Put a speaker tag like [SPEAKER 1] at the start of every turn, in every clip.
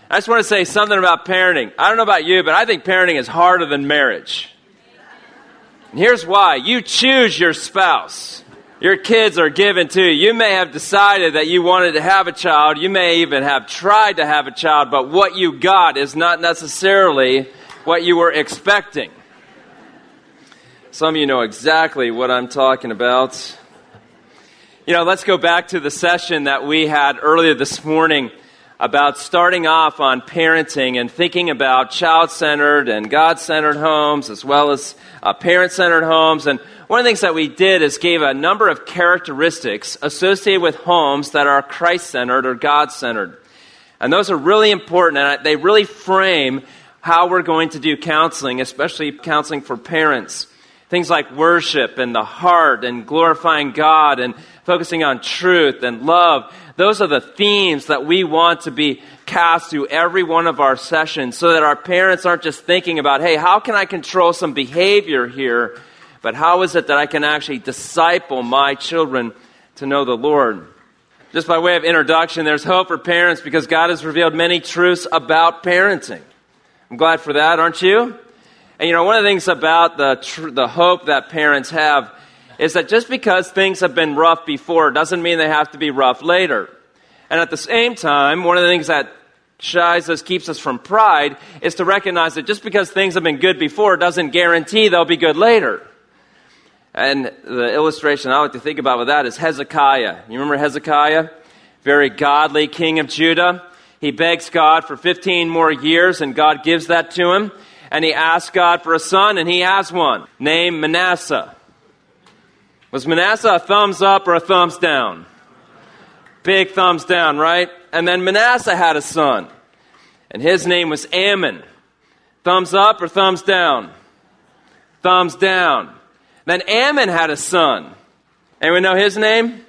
[SPEAKER 1] I just want to say something about parenting. I don't know about you, but I think parenting is harder than marriage. And here's why. You choose your spouse. Your kids are given to you. You may have decided that you wanted to have a child. You may even have tried to have a child, but what you got is not necessarily what you were expecting. Some of you know exactly what I'm talking about. Let's go back to the session that we had earlier this morning about starting off on parenting and thinking about child-centered and God-centered homes as well as parent-centered homes. And one of the things that we did is gave a number of characteristics associated with homes that are Christ-centered or God-centered. And those are really important, and they really frame how we're going to do counseling, especially counseling for parents. Things like worship and the heart and glorifying God and focusing on truth and love. Those are the themes that we want to be cast through every one of our sessions so that our parents aren't just thinking about, hey, how can I control some behavior here? But how is it that I can actually disciple my children to know the Lord? Just by way of introduction, there's hope for parents because God has revealed many truths about parenting. I'm glad for that, aren't you? And one of the things about the hope that parents have is that just because things have been rough before doesn't mean they have to be rough later. And at the same time, one of the things that shies us, keeps us from pride, is to recognize that just because things have been good before doesn't guarantee they'll be good later. And the illustration I like to think about with that is Hezekiah. You remember Hezekiah? Very godly king of Judah. He begs God for 15 more years, and God gives that to him. And he asks God for a son, and he has one, named Manasseh. Was Manasseh a thumbs up or a thumbs down? Big thumbs down, right? And then Manasseh had a son, and his name was Amon. Thumbs up or thumbs down? Thumbs down. Then Amon had a son. Anyone know his name?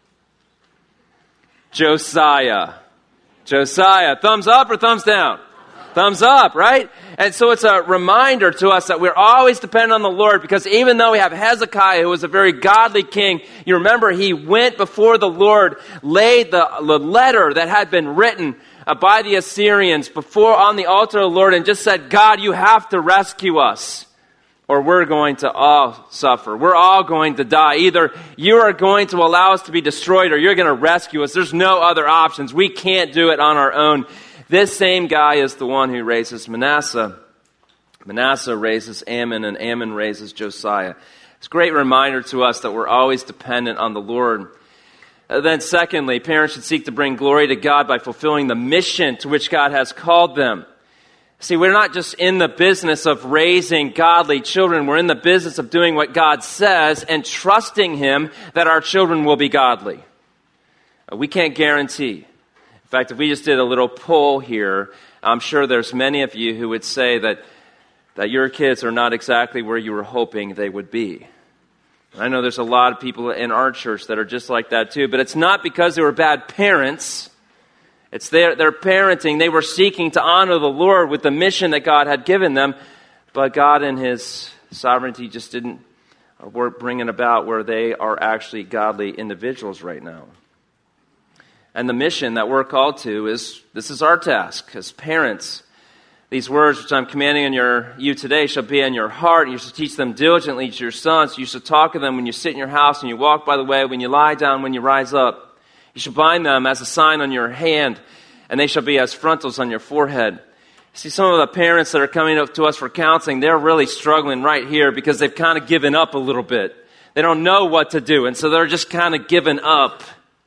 [SPEAKER 1] Josiah. Josiah. Thumbs up or thumbs down? Thumbs up, right? And so it's a reminder to us that we're always dependent on the Lord because even though we have Hezekiah, who was a very godly king, you remember he went before the Lord, laid the letter that had been written by the Assyrians before on the altar of the Lord and just said, God, you have to rescue us or we're going to all suffer. We're all going to die. Either you are going to allow us to be destroyed or you're going to rescue us. There's no other options. We can't do it on our own. This same guy is the one who raises Manasseh. Manasseh raises Amon, and Amon raises Josiah. It's a great reminder to us that we're always dependent on the Lord. Then secondly, parents should seek to bring glory to God by fulfilling the mission to which God has called them. See, we're not just in the business of raising godly children. We're in the business of doing what God says and trusting Him that our children will be godly. We can't guarantee. In fact, if we just did a little poll here, I'm sure there's many of you who would say that your kids are not exactly where you were hoping they would be. I know there's a lot of people in our church that are just like that too, but it's not because they were bad parents. It's their parenting. They were seeking to honor the Lord with the mission that God had given them, but God in His sovereignty just didn't bring it about where they are actually godly individuals right now. And the mission that we're called to this is our task as parents. These words which I'm commanding on you today shall be in your heart, and you shall teach them diligently to your sons. You shall talk of them when you sit in your house, and you walk by the way, when you lie down, when you rise up. You shall bind them as a sign on your hand, and they shall be as frontals on your forehead. See, some of the parents that are coming up to us for counseling, they're really struggling right here because they've kind of given up a little bit. They don't know what to do, and so they're just kind of giving up.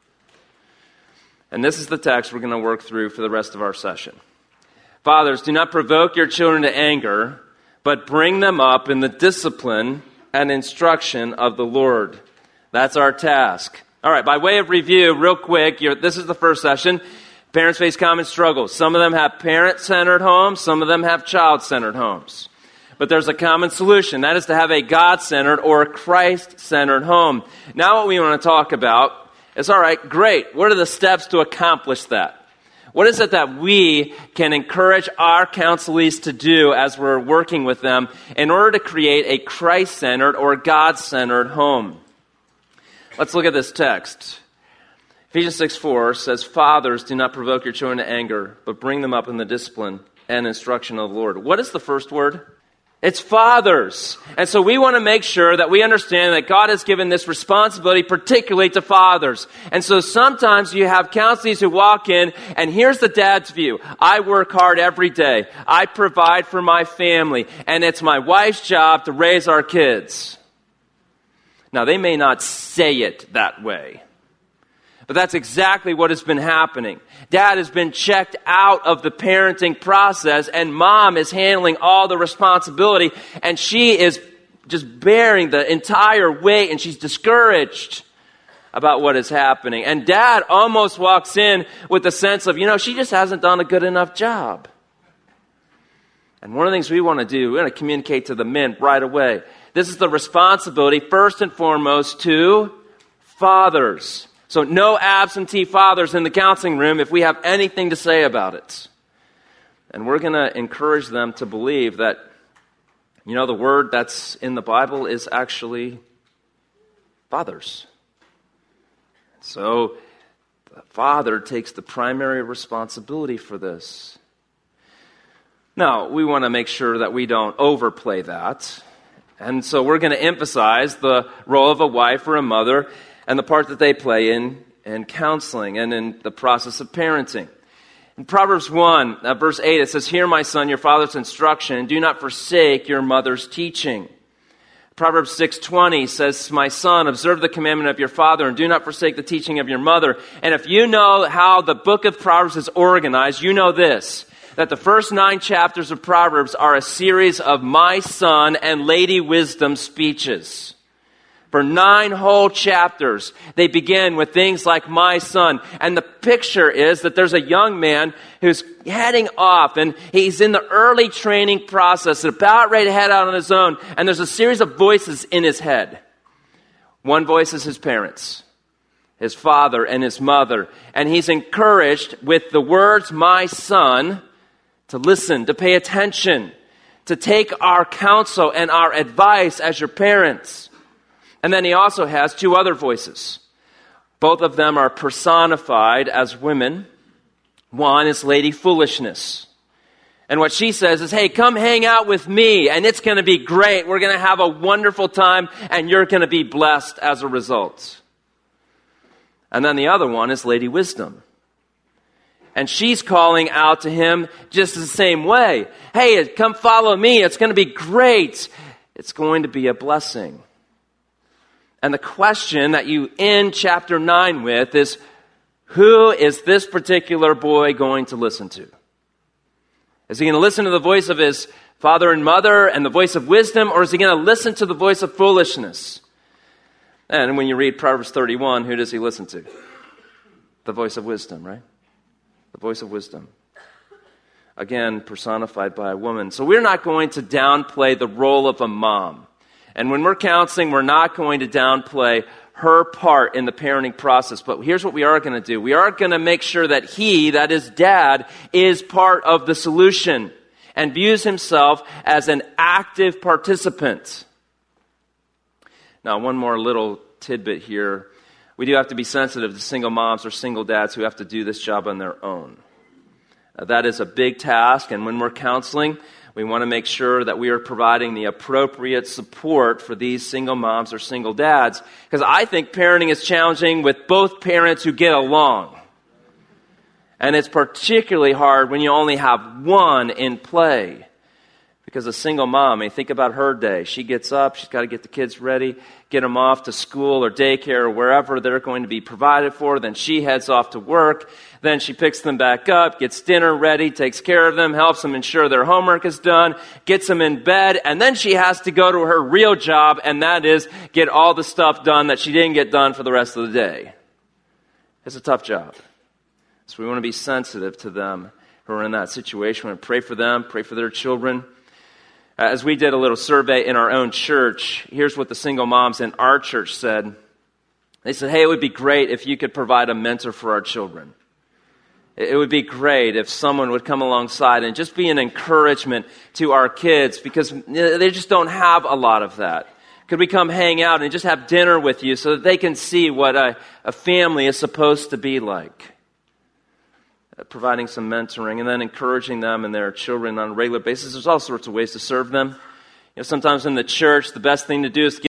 [SPEAKER 1] And this is the text we're going to work through for the rest of our session. Fathers, do not provoke your children to anger, but bring them up in the discipline and instruction of the Lord. That's our task. All right, by way of review, real quick, this is the first session. Parents face common struggles. Some of them have parent-centered homes. Some of them have child-centered homes. But there's a common solution. That is to have a God-centered or Christ-centered home. Now what we want to talk about is, all right, great. What are the steps to accomplish that? What is it that we can encourage our counselees to do as we're working with them in order to create a Christ-centered or God-centered home? Let's look at this text. Ephesians 6:4 says, "Fathers, do not provoke your children to anger, but bring them up in the discipline and instruction of the Lord." What is the first word? It's fathers. And so we want to make sure that we understand that God has given this responsibility particularly to fathers. And so sometimes you have counselors who walk in, and here's the dad's view. I work hard every day. I provide for my family, and it's my wife's job to raise our kids. Now, they may not say it that way, but that's exactly what has been happening. Dad has been checked out of the parenting process, and mom is handling all the responsibility, and she is just bearing the entire weight, and she's discouraged about what is happening. And dad almost walks in with the sense of, she just hasn't done a good enough job. And one of the things we want to do, we want to communicate to the men right away. This is the responsibility, first and foremost, to fathers. So no absentee fathers in the counseling room if we have anything to say about it. And we're going to encourage them to believe that, the word that's in the Bible is actually fathers. So the father takes the primary responsibility for this. Now, we want to make sure that we don't overplay that. And so we're going to emphasize the role of a wife or a mother and the part that they play in counseling and in the process of parenting. In Proverbs 1, verse 8, it says, "Hear, my son, your father's instruction, and do not forsake your mother's teaching." Proverbs 6:20 says, "My son, observe the commandment of your father, and do not forsake the teaching of your mother." And if you know how the book of Proverbs is organized, you know this, that the first 9 chapters of Proverbs are a series of my son and Lady Wisdom speeches. For 9 whole chapters, they begin with things like my son. And the picture is that there's a young man who's heading off, and he's in the early training process, about ready to head out on his own. And there's a series of voices in his head. One voice is his parents, his father and his mother. And he's encouraged with the words, my son, to listen, to pay attention, to take our counsel and our advice as your parents. And then he also has 2 other voices. Both of them are personified as women. One is Lady Foolishness. And what she says is, hey, come hang out with me, and it's going to be great. We're going to have a wonderful time, and you're going to be blessed as a result. And then the other one is Lady Wisdom. And she's calling out to him just the same way. Hey, come follow me. It's going to be great. It's going to be a blessing. And the question that you end chapter 9 with is, who is this particular boy going to listen to? Is he going to listen to the voice of his father and mother and the voice of wisdom, or is he going to listen to the voice of foolishness? And when you read Proverbs 31, who does he listen to? The voice of wisdom, right? The voice of wisdom. Again, personified by a woman. So we're not going to downplay the role of a mom. And when we're counseling, we're not going to downplay her part in the parenting process. But here's what we are going to do. We are going to make sure that he, that is dad, is part of the solution and views himself as an active participant. Now, one more little tidbit here. We do have to be sensitive to single moms or single dads who have to do this job on their own. That is a big task, and when we're counseling, we want to make sure that we are providing the appropriate support for these single moms or single dads, because I think parenting is challenging with both parents who get along. And it's particularly hard when you only have one in play. Because a single mom, think about her day. She gets up, she's got to get the kids ready, get them off to school or daycare or wherever they're going to be provided for. Then she heads off to work. Then she picks them back up, gets dinner ready, takes care of them, helps them ensure their homework is done, gets them in bed, and then she has to go to her real job, and that is get all the stuff done that she didn't get done for the rest of the day. It's a tough job. So we want to be sensitive to them who are in that situation. We want to pray for them, pray for their children. As we did a little survey in our own church, here's what the single moms in our church said. They said, hey, it would be great if you could provide a mentor for our children. It would be great if someone would come alongside and just be an encouragement to our kids, because they just don't have a lot of that. Could we come hang out and just have dinner with you so that they can see what a family is supposed to be like? Providing some mentoring and then encouraging them and their children on a regular basis. There's all sorts of ways to serve them. Sometimes in the church, the best thing to do is